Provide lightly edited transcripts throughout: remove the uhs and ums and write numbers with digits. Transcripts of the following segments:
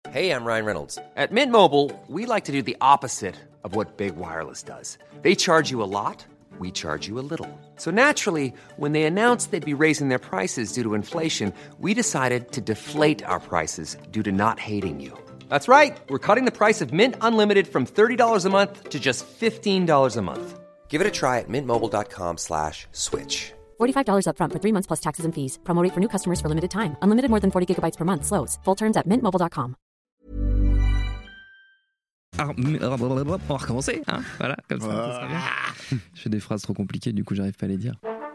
Hey, I'm Ryan Reynolds. At Mint Mobile, we like to do the opposite of what Big Wireless does. They charge you a lot, we charge you a little. So naturally, when they announced they'd be raising their prices due to inflation, we decided to deflate our prices due to not hating you. That's right. We're cutting the price of Mint Unlimited from $30 a month to just $15 a month. Give it a try at mintmobile.com/switch. $45 up front for 3 months plus taxes and fees. Promo rate for new customers for limited time. Unlimited more than 40 gigabytes per month. Slows full terms at mintmobile.com. On va recommencer, hein, voilà, comme ça bien. Je fais des phrases trop compliquées, du coup j'arrive pas à les dire.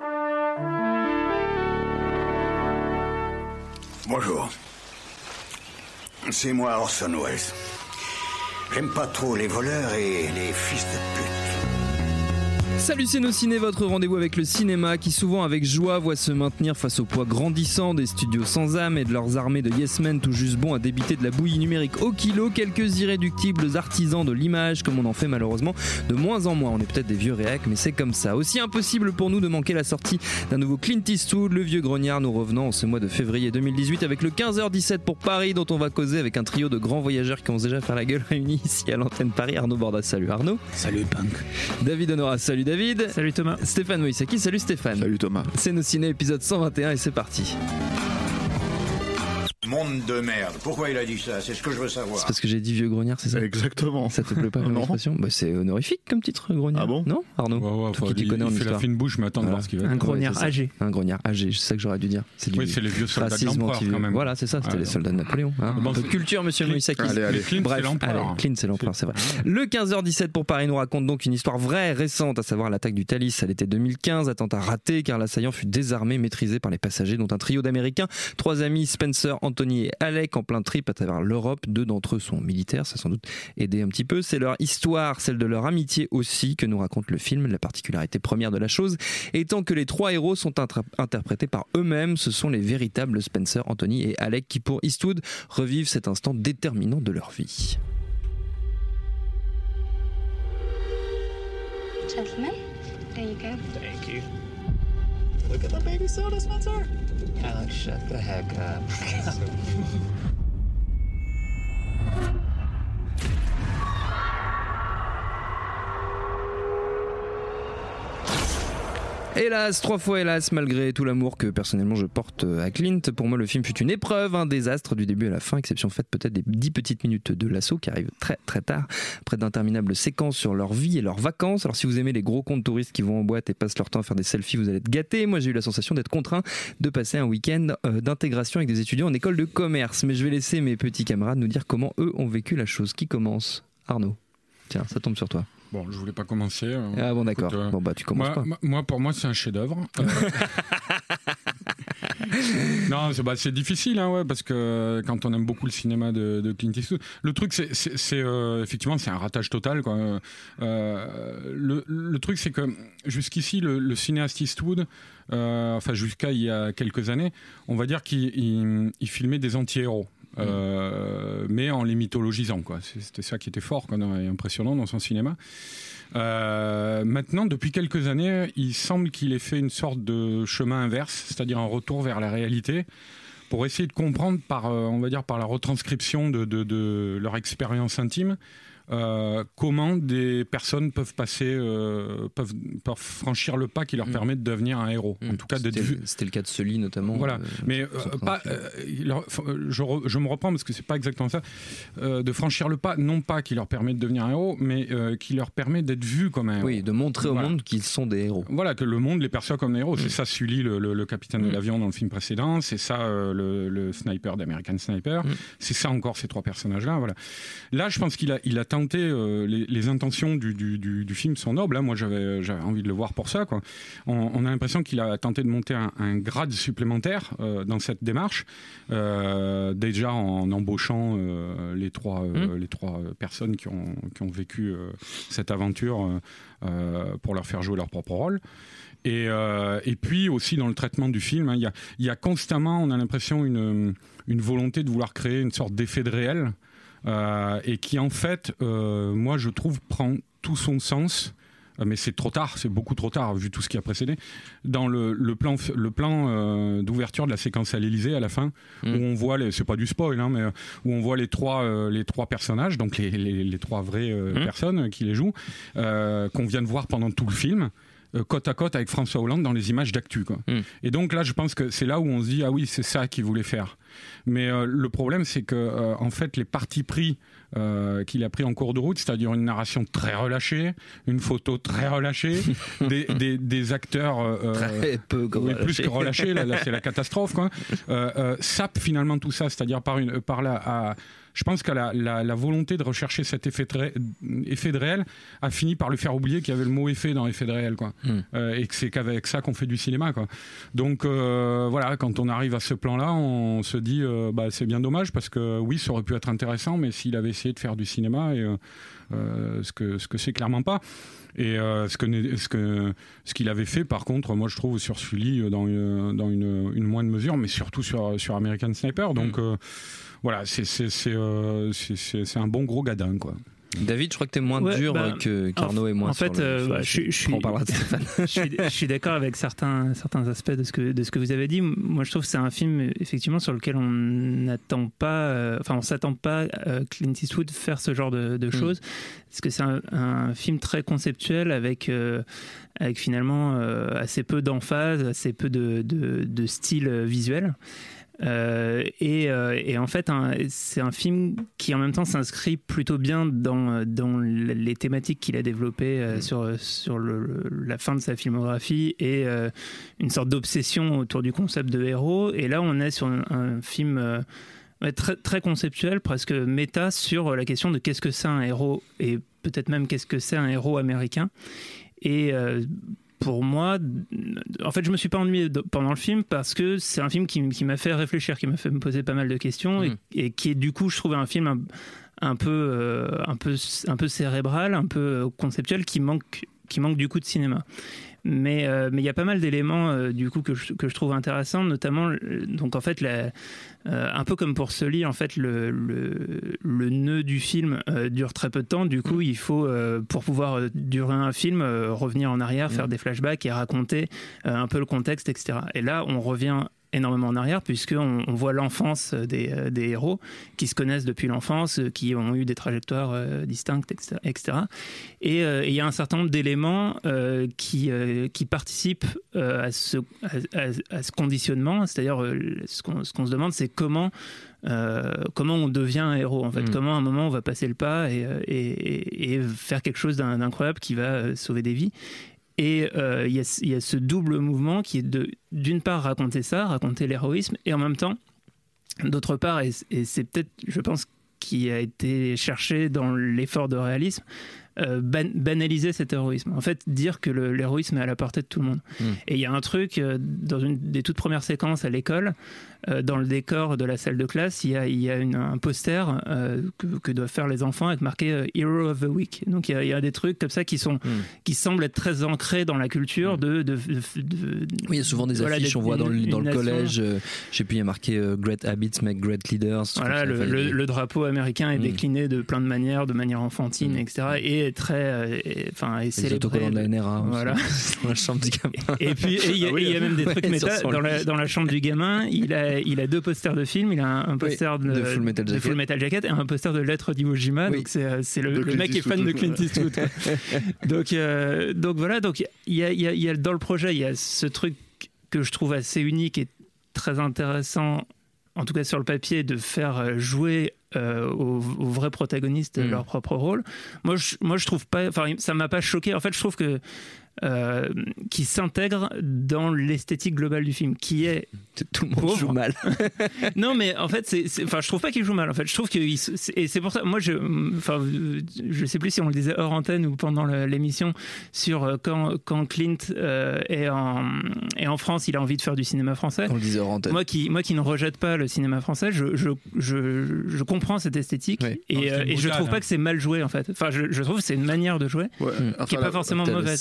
Bonjour. C'est moi Orson Welles. J'aime pas trop les voleurs et les fils de pute. Salut c'est nos ciné, votre rendez-vous avec le cinéma qui souvent avec joie voit se maintenir face au poids grandissant des studios sans âme et de leurs armées de yes men tout juste bons à débiter de la bouillie numérique au kilo, quelques irréductibles artisans de l'image comme on en fait malheureusement de moins en moins. On est peut-être des vieux réacs mais c'est comme ça. Aussi impossible pour nous de manquer la sortie d'un nouveau Clint Eastwood, le vieux grognard, nous revenant en ce mois de février 2018 avec le 15h17 pour Paris dont on va causer avec un trio de grands voyageurs qui ont déjà fait la gueule réunis ici à l'antenne Paris. Arnaud Bordas, salut Arnaud. Salut Punk. David Honora, salut David. Salut Thomas. Stéphane Moïsaki, salut Stéphane. Salut Thomas. C'est nos ciné épisode 121 et c'est parti. Monde de merde. Pourquoi il a dit ça? C'est ce que je veux savoir. C'est parce que j'ai dit vieux grognard, c'est ça? Exactement. Ça te plaît pas comme expression? Bah, c'est honorifique comme titre, grognard. Ah bon? Non, Arnaud? Toi qui t'y connais en il fait histoire. la fine bouche, mais attends de voir ce qu'il va Un dire. grognard âgé. Un grognard âgé, c'est ça que j'aurais dû dire. C'est Oui, c'est les vieux soldats de racisme l'empereur anti-vieux. quand même. Voilà, c'est ça, c'était les soldats de Napoléon. Hein. Bon, Un peu de culture, monsieur Moïsaki. Allez. Clint, Bref, c'est l'empereur. allez, Clint, c'est l'empereur, c'est vrai. Le 15h17 pour Paris nous raconte donc une histoire vraie, récente, à savoir l'attaque du Thalys à l'été 2015, attentat raté car l'assaillant fut désarmé, maîtrisé par les passagers, dont un trio d'Américains, 3 amis, Spencer, Anthony et Alec, en plein trip à travers l'Europe. 2 d'entre eux sont militaires, ça a sans doute aidé un petit peu. C'est leur histoire, celle de leur amitié aussi, que nous raconte le film. La particularité première de la chose étant que les 3 héros sont interprétés par eux-mêmes. Ce sont les véritables Spencer, Anthony et Alec qui, pour Eastwood, revivent cet instant déterminant de leur vie. Gentlemen, there you go. Thank you. Look at the baby soda, Spencer. Alex, shut the heck up. Hélas, 3 fois hélas, malgré tout l'amour que personnellement je porte à Clint, pour moi le film fut une épreuve, un désastre du début à la fin, exception faite peut-être des 10 petites minutes de l'assaut qui arrivent très très tard, après d'interminables séquences sur leur vie et leurs vacances. Alors si vous aimez les gros comptes touristes qui vont en boîte et passent leur temps à faire des selfies, vous allez être gâtés. Moi j'ai eu la sensation d'être contraint de passer un week-end d'intégration avec des étudiants en école de commerce. Mais je vais laisser mes petits camarades nous dire comment eux ont vécu la chose. Qui commence? Arnaud. Tiens, ça tombe sur toi. Bon, je voulais pas commencer. Ah bon, d'accord. Bon, bah, tu commences pas. Pour moi, c'est un chef-d'œuvre. Non, c'est difficile, hein, ouais, parce que quand on aime beaucoup le cinéma de Clint Eastwood, le truc, c'est effectivement, c'est un ratage total, quoi. Le truc, c'est que jusqu'ici, le cinéaste Eastwood, enfin jusqu'à il y a quelques années, on va dire qu'il filmait des anti-héros. Mais en les mythologisant, quoi. C'était ça qui était fort, quoi, et impressionnant dans son cinéma. Maintenant, depuis quelques années, il semble qu'il ait fait une sorte de chemin inverse, c'est-à-dire un retour vers la réalité, pour essayer de comprendre on va dire par la retranscription de leur expérience intime, comment des personnes peuvent franchir le pas qui leur permet de devenir un héros. En tout cas, c'était le cas de Sully notamment. Voilà, mais je me reprends parce que c'est pas exactement ça. De franchir le pas, non pas qui leur permet de devenir un héros, mais qui leur permet d'être vus comme un héros. Oui, de montrer au monde qu'ils sont des héros. Voilà, que le monde les perçoit comme des héros. C'est ça Sully, le capitaine de l'avion dans le film précédent. C'est ça le sniper d'American Sniper. C'est ça encore ces 3 personnages-là. Voilà. Là, je pense qu'il a tenté, les intentions du film sont nobles, hein. Moi j'avais envie de le voir pour ça, quoi. On a l'impression qu'il a tenté de monter un grade supplémentaire dans cette démarche, déjà en embauchant les trois personnes qui ont vécu cette aventure pour leur faire jouer leur propre rôle. Et puis aussi dans le traitement du film, hein, il y a constamment, on a l'impression, une volonté de vouloir créer une sorte d'effet de réel, et qui en fait, moi je trouve, prend tout son sens mais c'est trop tard, c'est beaucoup trop tard vu tout ce qui a précédé. Dans le plan d'ouverture de la séquence à l'Élysée à la fin, où on voit c'est pas du spoil, hein, mais où on voit les trois personnages, donc les trois vraies personnes qui les jouent, qu'on vient de voir pendant tout le film. Côte à côte avec François Hollande dans les images d'actu, quoi. Et donc là, je pense que c'est là où on se dit ah oui, c'est ça qu'il voulait faire. Mais le problème, c'est que en fait, les partis pris qu'il a pris en cours de route, c'est-à-dire une narration très relâchée, une photo très relâchée, des acteurs très peu plus que relâchés. Là, c'est la catastrophe, quoi. Sape finalement tout ça, c'est-à-dire par là. Je pense que la volonté de rechercher cet effet de réel a fini par lui faire oublier qu'il y avait le mot effet dans effet de réel, quoi. Et que c'est qu'avec ça qu'on fait du cinéma, quoi. Donc voilà, quand on arrive à ce plan-là, on se dit c'est bien dommage parce que oui, ça aurait pu être intéressant, mais s'il avait essayé de faire du cinéma, et ce que c'est clairement pas. Et ce qu'il avait fait, par contre, moi je trouve sur Sully dans une moindre mesure, mais surtout sur American Sniper. Donc voilà, c'est un bon gros gadin, quoi. David, je crois que t'es moins dur qu'Arnaud et moi. En fait, je suis d'accord avec certains aspects de ce que vous avez dit. Moi, je trouve que c'est un film effectivement sur lequel on n'attend pas, on s'attend pas Clint Eastwood faire ce genre de choses, parce que c'est un film très conceptuel avec finalement assez peu d'emphase, assez peu de style visuel. Et en fait c'est un film qui en même temps s'inscrit plutôt bien dans les thématiques qu'il a développées sur la fin de sa filmographie et une sorte d'obsession autour du concept de héros. Et là on est sur un film très, très conceptuel, presque méta, sur la question de qu'est-ce que c'est un héros et peut-être même qu'est-ce que c'est un héros américain. Et pour moi, en fait, je me suis pas ennuyé pendant le film parce que c'est un film qui m'a fait réfléchir, qui m'a fait me poser pas mal de questions et qui est du coup, je trouve, un film un peu cérébral, un peu conceptuel, qui manque du coup de cinéma. Mais il y a pas mal d'éléments du coup que je trouve intéressants, notamment donc en fait un peu comme pour Sully, en fait le nœud du film dure très peu de temps. Du coup, il faut pour pouvoir durer un film revenir en arrière, faire des flashbacks et raconter un peu le contexte, etc. Et là, on revient énormément en arrière puisqu'on voit l'enfance des héros qui se connaissent depuis l'enfance, qui ont eu des trajectoires distinctes, etc. Et il y a un certain nombre d'éléments qui participent à ce conditionnement, c'est-à-dire ce qu'on se demande, c'est comment on devient un héros, en fait. Comment à un moment on va passer le pas et faire quelque chose d'incroyable qui va sauver des vies. Et il y a ce double mouvement qui est d'une part raconter l'héroïsme, et en même temps, d'autre part, et c'est peut-être, je pense, qui a été cherché dans l'effort de réalisme, banaliser cet héroïsme. En fait, dire que l'héroïsme est à la portée de tout le monde. Et il y a un truc, dans une des toutes premières séquences à l'école, dans le décor de la salle de classe, il y a un poster que doivent faire les enfants avec marqué Hero of the Week. Donc il y a des trucs comme ça qui semblent être très ancrés dans la culture oui, il y a souvent des affiches, on voit dans le collège, je sais plus, il y a marqué Great Habits make Great Leaders. Voilà, le drapeau américain est décliné de plein de manière enfantine, etc. Et très et célébré. Les autocollants de la NRA. Voilà. Dans la chambre du gamin. Et puis il y a même des trucs méta dans la chambre du gamin. Il a deux posters de films. Il a un poster de Full Metal Jacket et un poster de Lettres d'Iwo Jima. Donc c'est le mec qui est fan de Clint Eastwood. donc voilà. Donc il y a dans le projet, il y a ce truc que je trouve assez unique et très intéressant, en tout cas sur le papier, de faire jouer aux vrais protagonistes leur propre rôle. Moi je trouve pas, ça m'a pas choqué. En fait, je trouve que qui s'intègre dans l'esthétique globale du film, qui est tout le monde joue mal. Non, mais en fait, je trouve pas qu'il joue mal. En fait, je trouve que et c'est pour ça. Moi, je sais plus si on le disait hors antenne ou pendant l'émission sur quand Clint est en France, il a envie de faire du cinéma français. On le disait hors antenne. Moi qui ne rejette pas le cinéma français, je comprends cette esthétique et je trouve pas que c'est mal joué, en fait. Enfin, je trouve que c'est une manière de jouer qui est pas forcément mauvaise et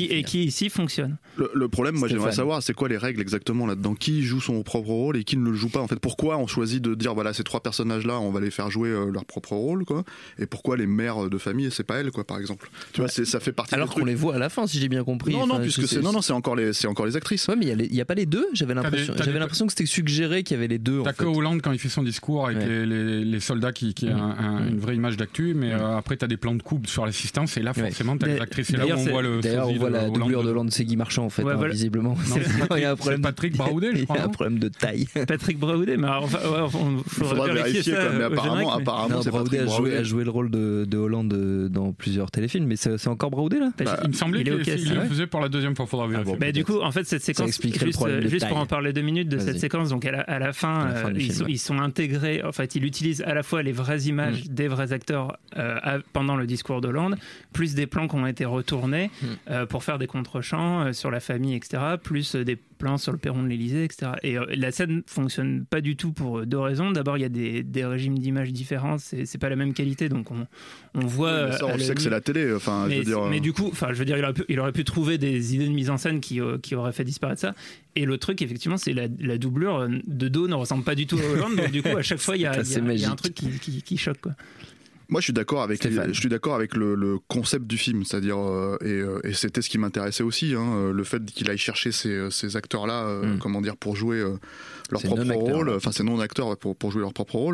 qui ici fonctionne. Le problème, moi, Stéphane. j'aimerais savoir, c'est quoi les règles exactement là-dedans? Qui joue son propre rôle et qui ne le joue pas? En fait, pourquoi on choisit de dire, voilà, ces 3 personnages-là, on va les faire jouer leur propre rôle, quoi? Et pourquoi les mères de famille, c'est pas elles, quoi, par exemple? Tu vois, ça fait partie. Alors des qu'on trucs. les voit à la fin, si j'ai bien compris. Non, Enfin, puisque c'est encore les actrices. Ouais, mais il y a pas les deux. J'avais l'impression que c'était suggéré qu'il y avait les deux. T'as En fait. que Hollande quand il fait son discours avec Ouais. les soldats qui a une vraie image d'actu, mais après t'as des plans de coupe sur l'assistance et là forcément t'as les actrices. C'est là où on voit le. D'ailleurs, on voit la doublure de Hollande, c'est Guy Marchand en fait, Ouais, voilà. visiblement. Il y a un problème. Patrick Braoudet, je crois. Il y a un problème de taille. Patrick Braoudet, mais alors, Faudra vérifier, ça, quoi, mais au générique, apparemment, Non, c'est Braoudet Patrick Braoudet. a joué le rôle de Hollande dans plusieurs téléfilms, mais c'est encore Braoudet là. Il me semblait il est qu'il ok, le faisait pour la deuxième fois. Faudra vérifier. Bah, du coup, en fait, cette séquence, expliquerait le problème de juste pour taille. en parler 2 minutes de cette Vas-y. séquence, donc à la fin, À la fin du film, ils sont intégrés, en fait, il utilise à la fois les vraies images des vrais acteurs pendant le discours d'Hollande, plus des plans qui ont été retournés pour faire des contre-champs sur la famille, etc., plus des plans sur le perron de l'Élysée, etc. Et la scène fonctionne pas du tout pour 2 raisons. D'abord, il y a des régimes d'images différents, c'est pas la même qualité, donc on voit... Oui, mais ça, on sait que c'est la télé, enfin, je veux dire... Mais du coup, je veux dire, il aurait pu trouver des idées de mise en scène qui auraient fait disparaître ça. Et le truc, effectivement, c'est la doublure de dos ne ressemble pas du tout à Hollande, donc du coup, à chaque fois, il y a un truc qui choque, quoi. Moi, je suis d'accord avec le concept du film, c'est-à-dire et c'était ce qui m'intéressait aussi, hein, le fait qu'il aille chercher ces acteurs-là, comment dire, pour jouer leur propre rôle, enfin ces non-acteurs pour jouer leur propre rôle,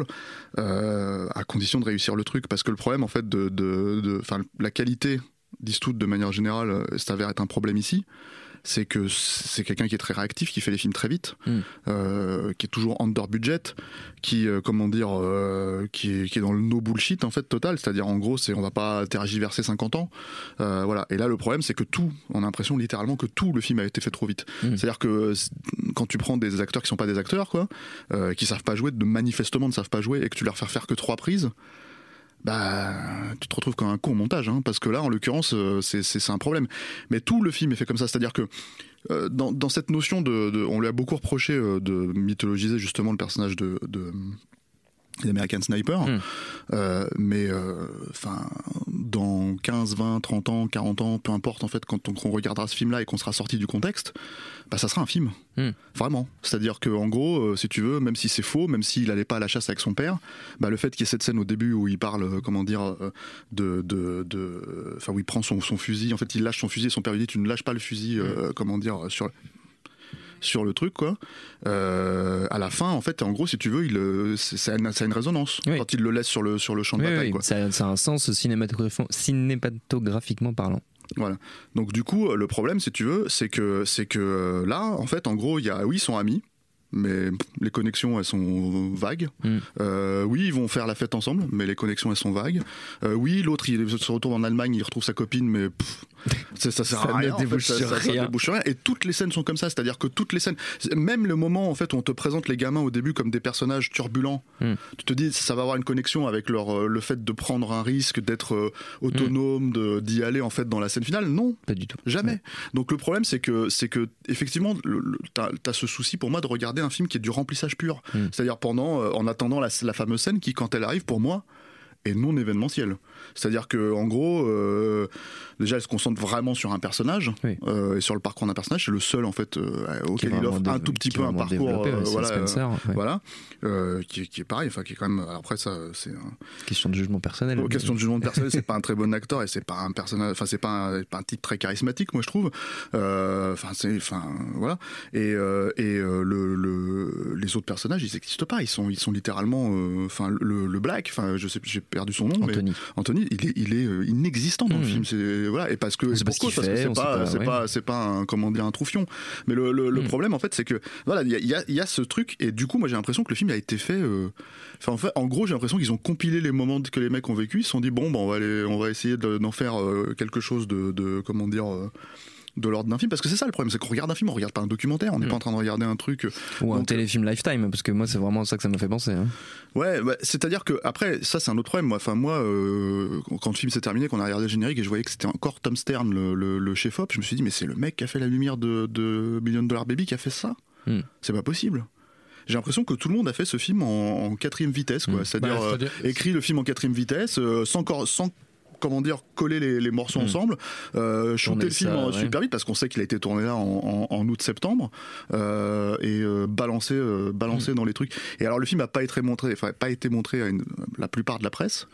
à condition de réussir le truc, parce que le problème en fait la qualité d'Eastwood de manière générale s'avère être un problème ici. C'est que c'est quelqu'un qui est très réactif, qui fait les films très vite, qui est toujours under budget, qui est dans le no bullshit en fait total, c'est-à-dire en gros on va pas tergiverser 50 ans, voilà. Et là le problème c'est que on a l'impression littéralement que tout le film a été fait trop vite. C'est-à-dire que quand tu prends des acteurs qui sont pas des acteurs, quoi, qui savent pas jouer, manifestement ne savent pas jouer, et que tu leur fais faire que 3 prises. Bah, tu te retrouves comme un con au montage, hein, parce que là, en l'occurrence, c'est un problème. Mais tout le film est fait comme ça, c'est-à-dire que dans cette notion on lui a beaucoup reproché de mythologiser justement le personnage d'American Sniper, mais dans 15, 20, 30 ans, 40 ans, peu importe en fait, quand on regardera ce film-là et qu'on sera sorti du contexte, bah ça sera un film, vraiment. C'est-à-dire que en gros, si tu veux, même si c'est faux, même s'il allait pas à la chasse avec son père, bah le fait qu'il y ait cette scène au début où il parle, comment dire, où il prend son fusil, en fait il lâche son fusil et son père lui dit tu ne lâches pas le fusil, comment dire, sur le truc, quoi. À la fin, en fait, en gros, si tu veux, ça a une résonance quand il le laisse sur le champ de bataille, quoi. Ça a un sens cinématographiquement parlant. Voilà. Donc du coup, le problème, si tu veux, c'est que là, en fait, en gros, ils sont amis. Mais les connexions, elles sont vagues. Oui, ils vont faire la fête ensemble, mais les connexions, elles sont vagues. Oui, l'autre, il se retourne en Allemagne, il retrouve sa copine, mais ça sert à rien. Ça débouche sur rien. Et toutes les scènes sont comme ça, c'est-à-dire que toutes les scènes, même le moment en fait où on te présente les gamins au début comme des personnages turbulents, tu te dis ça va avoir une connexion avec le fait de prendre un risque, d'être autonome, d'y aller en fait dans la scène finale. Non, pas du tout. Jamais. Ouais. Donc le problème, c'est que effectivement, t'as ce souci pour moi de regarder un film qui est du remplissage pur, c'est-à-dire en attendant la fameuse scène qui, quand elle arrive, pour moi, est non événementielle. C'est-à-dire que en gros, déjà, elle se concentre vraiment sur un personnage, et sur le parcours d'un personnage. C'est le seul en fait auquel il offre un tout petit peu un parcours, voilà, qui est pareil, enfin qui est quand même. Après ça, c'est question de jugement personnel. Question de jugement personnel, c'est pas un très bon acteur et c'est pas un personnage, enfin c'est pas un type très charismatique, moi je trouve. Voilà. Et les autres personnages, ils n'existent pas. Ils sont littéralement, le Black, je sais, j'ai perdu son nom. Anthony, il est inexistant dans le film. Voilà, et parce que c'est pas un troufion. Mais le problème en fait, c'est que voilà, il y a ce truc, et du coup moi j'ai l'impression que le film a été fait. En gros, j'ai l'impression qu'ils ont compilé les moments que les mecs ont vécu. Ils se sont dit bon, on va essayer d'en faire quelque chose de comment dire. De l'ordre d'un film, parce que c'est ça le problème, c'est qu'on regarde un film, on regarde pas un documentaire, on n'est pas en train de regarder un truc ou un téléfilm Lifetime, parce que moi c'est vraiment ça que ça m'a fait penser, hein. Ouais, c'est-à-dire que après ça c'est un autre problème. Moi quand le film s'est terminé, qu'on a regardé le générique et je voyais que c'était encore Tom Stern le chef-op, je me suis dit mais c'est le mec qui a fait la lumière de $1 Million Baby qui a fait ça. C'est pas possible. J'ai l'impression que tout le monde a fait ce film en 4e vitesse, quoi. C'est-à-dire écrit le film en 4e vitesse, sans coller les morceaux ensemble, shooter le film super vite parce qu'on sait qu'il a été tourné là en août-septembre et balancer dans les trucs. Et alors le film n'a pas été montré à la plupart de la presse.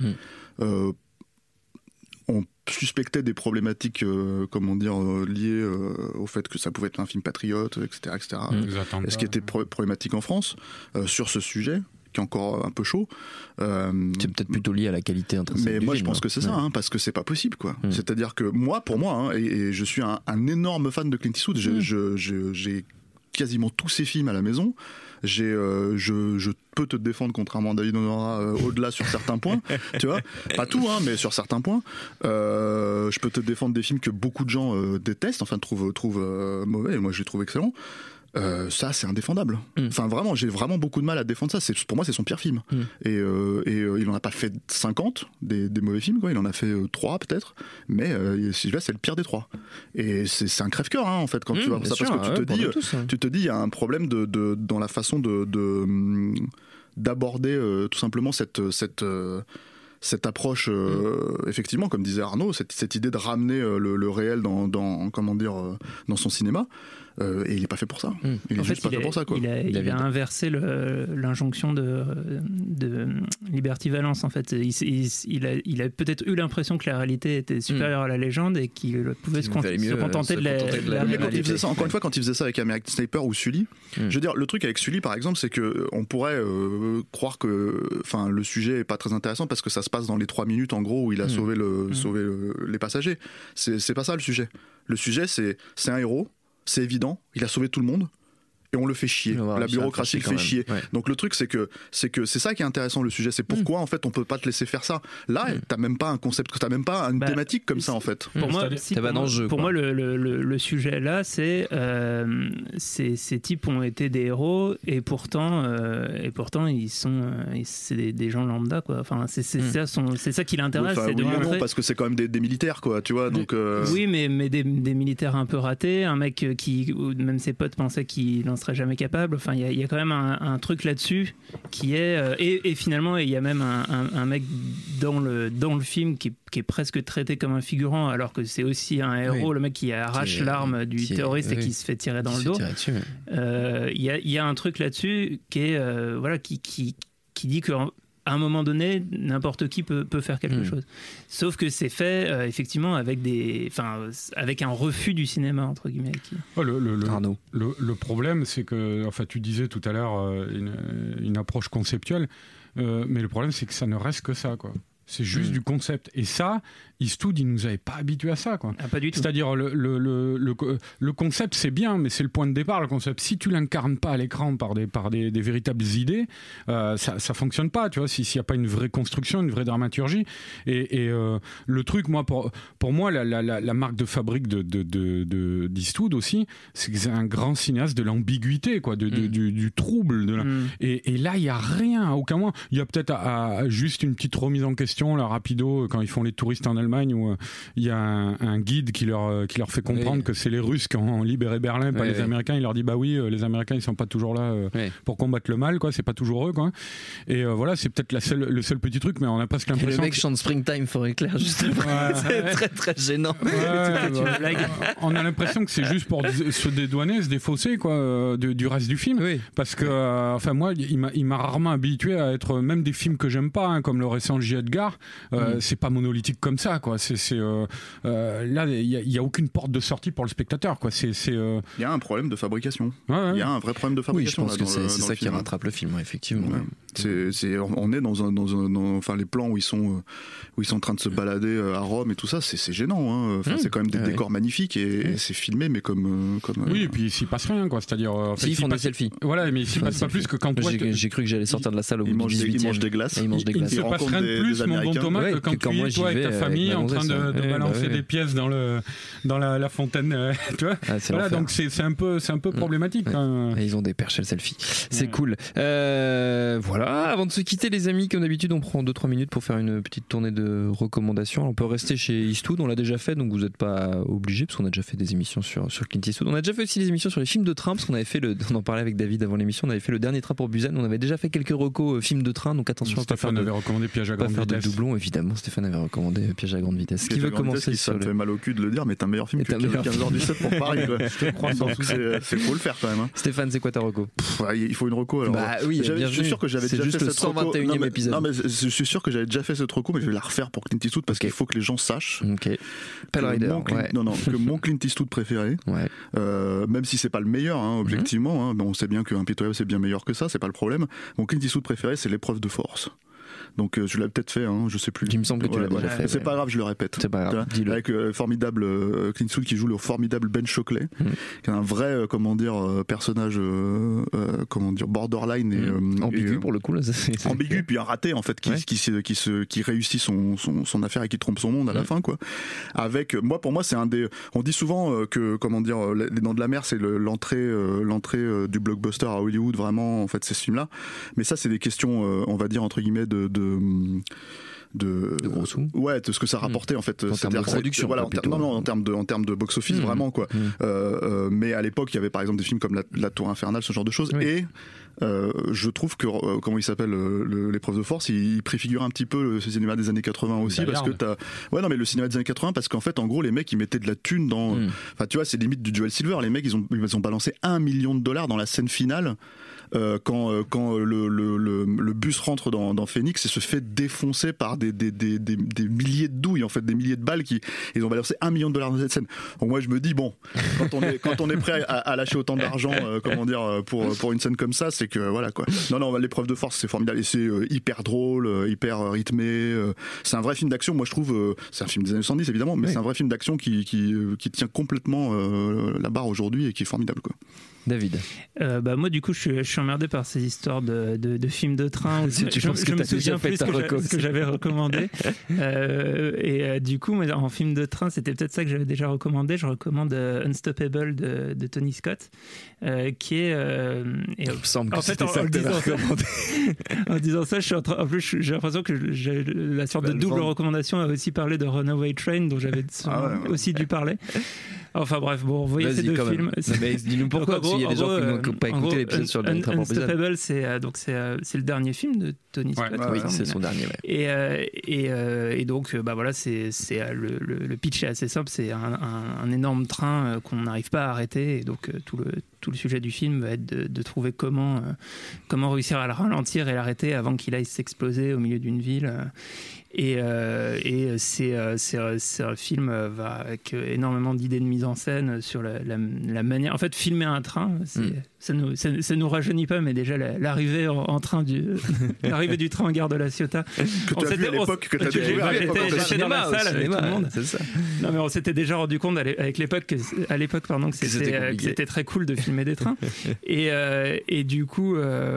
On suspectait des problématiques liées au fait que ça pouvait être un film patriote, etc. Et ce qui était problématique en France sur ce sujet qui est encore un peu chaud. C'est peut-être plutôt lié à la qualité intrinsèque mais du moi film, je pense que c'est ça, parce que c'est pas possible, quoi. C'est-à-dire que pour moi, et je suis un énorme fan de Clint Eastwood, j'ai quasiment tous ses films à la maison. Je peux te défendre, contrairement à David Honora, au-delà sur certains points, tu vois, pas tout, mais sur certains points. Je peux te défendre des films que beaucoup de gens détestent, trouvent mauvais, et moi je les trouve excellents. Ça c'est indéfendable. Enfin vraiment, j'ai vraiment beaucoup de mal à défendre ça. Pour moi c'est son pire film. Et il en a pas fait 50 des mauvais films, quoi. Il en a fait 3 peut-être, mais celui-là c'est le pire des 3. Et c'est un crève-cœur, en fait, quand tu vois ça, parce que tu te dis il y a un problème dans la façon d'aborder tout simplement cette approche, effectivement, comme disait Arnaud, cette idée de ramener le réel dans son cinéma. Et il n'est pas fait pour ça. Il est juste pas fait pour ça, quoi. Il a inversé l'injonction de Liberty Valance, en fait. Il a peut-être eu l'impression que la réalité était supérieure à la légende et qu'il pouvait se contenter de la mais quand il faisait ça, encore une fois, quand il faisait ça avec American Sniper ou Sully, je veux dire, le truc avec Sully, par exemple, c'est que on pourrait croire que le sujet est pas très intéressant parce que ça se passe dans les 3 minutes, en gros, où il a sauvé les passagers. C'est pas ça le sujet. Le sujet, c'est un héros. C'est évident, il a sauvé tout le monde et on le fait chier. La bureaucratie le fait chier. Ouais. Donc le truc c'est que c'est ça qui est intéressant, le sujet, c'est pourquoi en fait on peut pas te laisser faire ça. Là, t'as même pas un concept, t'as même pas une thématique comme ça, en fait. Pour moi, le sujet là, c'est ces types ont été des héros et pourtant c'est des gens lambda, quoi. Enfin c'est ça qui l'intéresse, c'est de montrer. Parce que c'est quand même des militaires, quoi, tu vois. Donc oui, mais des militaires un peu ratés, un mec qui même ses potes pensaient qu'il n'en serait jamais capable. Enfin, il y a quand même un truc là-dessus qui est et finalement il y a même un mec dans le film qui est presque traité comme un figurant alors que c'est aussi un héros, le mec qui arrache l'arme du terroriste et qui se fait tirer dans le dos. Il y a un truc là-dessus qui est qui dit que à un moment donné, n'importe qui peut faire quelque chose. Sauf que c'est fait effectivement avec un refus du cinéma, entre guillemets. Arnaud. Le problème, c'est que, enfin, tu disais tout à l'heure une approche conceptuelle, mais le problème, c'est que ça ne reste que ça, quoi. C'est juste du concept. Et ça, Eastwood, il nous avait pas habitués à ça, quoi. Ah, pas du tout. C'est-à-dire, le concept, c'est bien, mais c'est le point de départ, le concept. Si tu l'incarnes pas à l'écran par des véritables idées, ça fonctionne pas, tu vois, s'il n'y a pas une vraie construction, une vraie dramaturgie. Et le truc, moi, pour moi, la marque de fabrique d'Eastwood aussi, c'est que c'est un grand cinéaste de l'ambiguïté, quoi, du trouble. Et là, il n'y a rien, à aucun moment. Il y a peut-être juste une petite remise en question, là, rapido, quand ils font les touristes en Allemagne, où il y a un guide qui leur fait comprendre que c'est les Russes qui ont libéré Berlin, pas les Américains. Il leur dit bah oui, les Américains ils sont pas toujours là pour combattre le mal, quoi. C'est pas toujours eux, quoi. Et voilà, c'est peut-être le seul petit truc, mais on a presque l'impression. Et le mec chante Springtime for Éclair, justement. C'est très très gênant. On a l'impression que c'est juste pour se dédouaner, se défausser, quoi, du reste du film. Parce que, enfin moi, il m'a rarement habitué à être, même des films que j'aime pas, comme le récent J. Edgar, c'est pas monolithique comme ça, quoi. Là, il y a aucune porte de sortie pour le spectateur, quoi. Il y a un problème de fabrication. Il y a un vrai problème de fabrication. Oui, je pense que c'est ça qui rattrape le film, effectivement. On est dans les plans où ils sont en train de se balader à Rome et tout ça, c'est gênant. Enfin, c'est quand même des décors magnifiques et c'est filmé, mais comme. Oui, et puis s'il passe rien, quoi. C'est-à-dire. Ils font des selfies. Voilà, mais s'il passe pas plus que quand j'ai cru que j'allais sortir de la salle au bout du 18e. Ils mangent des glaces. Il ne se passe rien de plus, mon bon Thomas, que quand tu es toi avec ta famille en train de balancer des pièces dans la fontaine, tu vois. Voilà, donc c'est un peu problématique. Ils ont des perches à selfie. C'est cool. Voilà, avant de se quitter, les amis, comme d'habitude, on prend 2-3 minutes pour faire une petite tournée de recommandations. On peut rester chez Eastwood, on l'a déjà fait, donc vous n'êtes pas obligés, parce qu'on a déjà fait des émissions sur Clint Eastwood. On a déjà fait aussi des émissions sur les films de train, parce qu'on avait fait on en parlait avec David avant l'émission, on avait fait le dernier train pour Busan, on avait déjà fait quelques recos films de train, donc attention à pas faire avait recommandé Piège à grande vitesse. doublons, évidemment. Stéphane avait recommandé Piège à grande vitesse. Qui veut commencer ça me fait mal au cul de le dire, mais t'es un meilleur film que 15h17 pour Paris. Je te crois, c'est faut le faire quand même. Hein. Stéphane, c'est quoi ta reco? Il faut une reco. Alors, bah oui, je suis sûr que j'avais déjà fait cette reco. 121e épisode. Non, mais je suis sûr que j'avais déjà fait cette reco, mais je vais la refaire pour Clint Eastwood parce qu'il faut que les gens sachent que mon Clint Eastwood préféré, même si c'est pas le meilleur, hein, objectivement, hein, on sait bien qu'un Impitoyable c'est bien meilleur que ça, c'est pas le problème. Mon Clint Eastwood préféré, c'est L'épreuve de force. Donc je l'avais peut-être fait, hein, je sais plus. Il me semble que tu l'as déjà fait. C'est pas grave, je le répète. C'est pas grave. Dis-le. Avec formidable Clint Eastwood qui joue le formidable Ben Shockley, qui est un vrai personnage borderline et ambigu pour le coup là. Ambigu puis un raté en fait qui réussit son affaire et qui trompe son monde à la fin quoi. Avec pour moi c'est un des. On dit souvent que Les Dents de la Mer c'est l'entrée du blockbuster à Hollywood vraiment en fait c'est ce film là. Mais ça c'est des questions on va dire entre guillemets de gros sous. Ouais, de ce que ça rapportait en fait. En termes de production. Voilà, en termes de box-office vraiment quoi. Mais à l'époque, il y avait par exemple des films comme La Tour Infernale, ce genre de choses. Et je trouve que comment il s'appelle L'épreuve de force, il préfigure un petit peu le cinéma des années 80 aussi parce que mais le cinéma des années 80 parce qu'en fait en gros les mecs ils mettaient de la thune dans enfin tu vois c'est limite du Joel Silver, les mecs ils ont balancé $1 million dans la scène finale. Quand le bus rentre dans Phoenix et se fait défoncer par des milliers de douilles en fait, des milliers de balles ils ont balancé $1 million dans cette scène. Donc moi je me dis bon, quand on est prêt à lâcher autant d'argent pour une scène comme ça, c'est que voilà quoi. Non, L'épreuve de force c'est formidable et c'est hyper drôle, hyper rythmé. C'est un vrai film d'action. Moi je trouve c'est un film des années 70 évidemment, mais c'est un vrai film d'action qui tient complètement la barre aujourd'hui et qui est formidable quoi. David. Moi du coup je suis emmerdé par ces histoires de films de train. Je me souviens plus ce que j'avais recommandé. Et du coup en film de train c'était peut-être ça que j'avais déjà recommandé. Je recommande Unstoppable de Tony Scott qui est il me semble que c'était ça que tu avais recommandé. En disant ça en plus j'ai l'impression que j'ai la sorte de double recommandation a aussi parlé de Runaway Train dont j'avais aussi dû parler. Enfin bref, bon, vous voyez ces deux films. Mais dis-nous pourquoi, parce qu'il y a des gens qui n'ont pas écouté l'épisode sur le Unstoppable, c'est le dernier film de Tony Scott. Oui, c'est son dernier. Et donc, voilà, le pitch est assez simple. C'est un énorme train qu'on n'arrive pas à arrêter. Et donc, tout le sujet du film va être de trouver comment réussir à le ralentir et l'arrêter avant qu'il aille s'exploser au milieu d'une ville. Et c'est un film avec énormément d'idées de mise en scène sur la manière. En fait, filmer un train, ça nous rajeunit pas, mais déjà l'arrivée en train l'arrivée du train en gare de la Ciotat. Que tu as vu à l'époque, que tu as découvert à l'époque. J'étais dans la salle avec tout le monde. C'est ça. Non, mais on s'était déjà rendu compte à l'époque que c'était très cool de filmer des trains. Et du coup,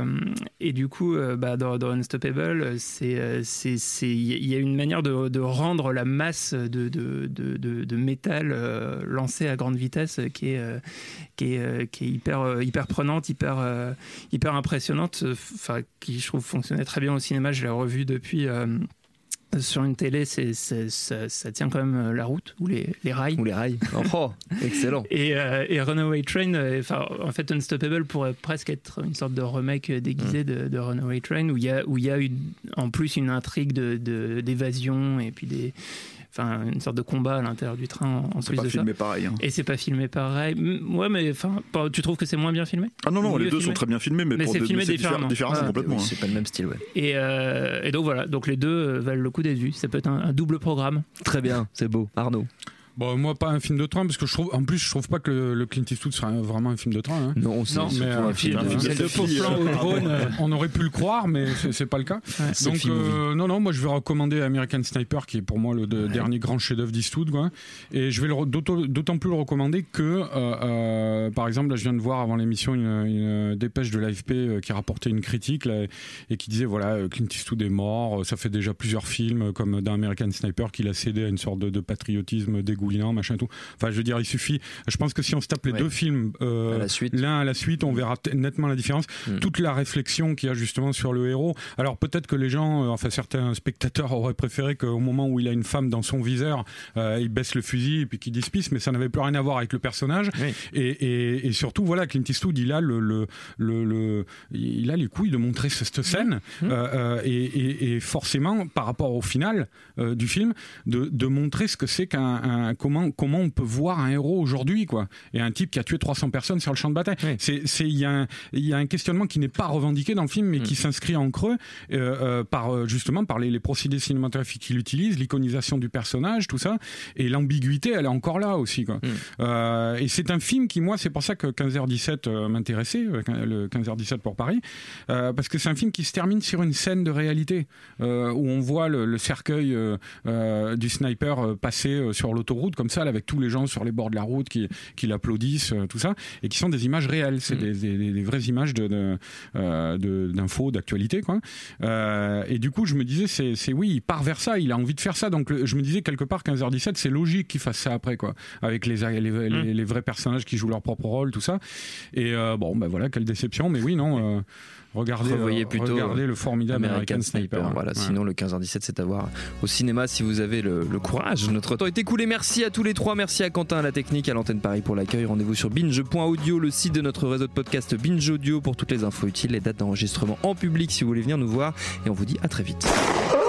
dans Unstoppable, il y a une manière de rendre la masse de métal lancé à grande vitesse qui est hyper prenante, hyper impressionnante, qui je trouve fonctionnait très bien au cinéma. Je l'ai revu depuis sur une télé, ça tient quand même la route ou les rails. Oh, excellent. Et Runaway Train, en fait Unstoppable pourrait presque être une sorte de remake déguisé de Runaway Train où il y a eu en plus une intrigue d'évasion et puis une sorte de combat à l'intérieur du train en plus de ça. C'est pas filmé pareil. Hein. Et c'est pas filmé pareil. Ouais, mais tu trouves que c'est moins bien filmé ? Ah non, les deux sont très bien filmés, mais c'est filmé différemment. Complètement. C'est pas le même style, ouais. Et donc voilà, donc les deux valent le coup d'être vus. Ça peut être un double programme. Très bien, c'est beau. Arnaud. Bon, moi pas un film de train parce que je trouve pas que le Clint Eastwood soit vraiment un film de train. Hein. Non, c'est un film de faux plan au drone. On aurait pu le croire, mais c'est pas le cas. Ouais, donc non, moi je vais recommander American Sniper qui est pour moi le dernier grand chef-d'œuvre d'Eastwood, quoi. Et je vais d'autant plus le recommander que par exemple là je viens de voir avant l'émission une dépêche de l'AFP qui rapportait une critique là, et qui disait voilà Clint Eastwood est mort, ça fait déjà plusieurs films comme dans American Sniper qu'il a cédé à une sorte de patriotisme dégoûtant dégoulinant, machin tout. Enfin, je veux dire, il suffit. Je pense que si on se tape les deux films l'un à la suite, on verra nettement la différence. Toute la réflexion qu'il y a justement sur le héros. Alors peut-être que les gens, certains spectateurs auraient préféré qu'au moment où il a une femme dans son viseur, il baisse le fusil et puis qu'il dise peace, mais ça n'avait plus rien à voir avec le personnage. Oui. Et surtout, voilà, Clint Eastwood, il a il a les couilles de montrer cette scène et forcément, par rapport au final du film, de montrer ce que c'est comment on peut voir un héros aujourd'hui, quoi. Et un type qui a tué 300 personnes sur le champ de bataille. Oui. Il y a un questionnement qui n'est pas revendiqué dans le film, mais qui s'inscrit en creux par les procédés cinématographiques qu'il utilise, l'iconisation du personnage, tout ça, et l'ambiguïté, elle est encore là aussi, quoi. Et c'est un film qui, moi, c'est pour ça que 15h17 m'intéressait, le 15h17 pour Paris, parce que c'est un film qui se termine sur une scène de réalité où on voit le cercueil du sniper passer sur l'autoroute comme ça, là, avec tous les gens sur les bords de la route qui l'applaudissent, tout ça, et qui sont des images réelles, c'est des vraies images d'infos, d'actualité, quoi. Et du coup, je me disais, oui, il part vers ça, il a envie de faire ça, donc je me disais quelque part 15h17, c'est logique qu'il fasse ça après, quoi, avec les vrais personnages qui jouent leur propre rôle, tout ça. Et voilà, quelle déception, mais oui, non. Regardez le formidable American Sniper. Voilà, sinon le 15h17 c'est à voir au cinéma si vous avez le courage. Notre temps est écoulé. Merci à tous les trois. Merci à Quentin à la technique, à l'antenne Paris pour l'accueil. Rendez-vous sur binge.audio, le site de notre réseau de podcast Binge Audio pour toutes les infos utiles, les dates d'enregistrement en public si vous voulez venir nous voir. Et on vous dit à très vite.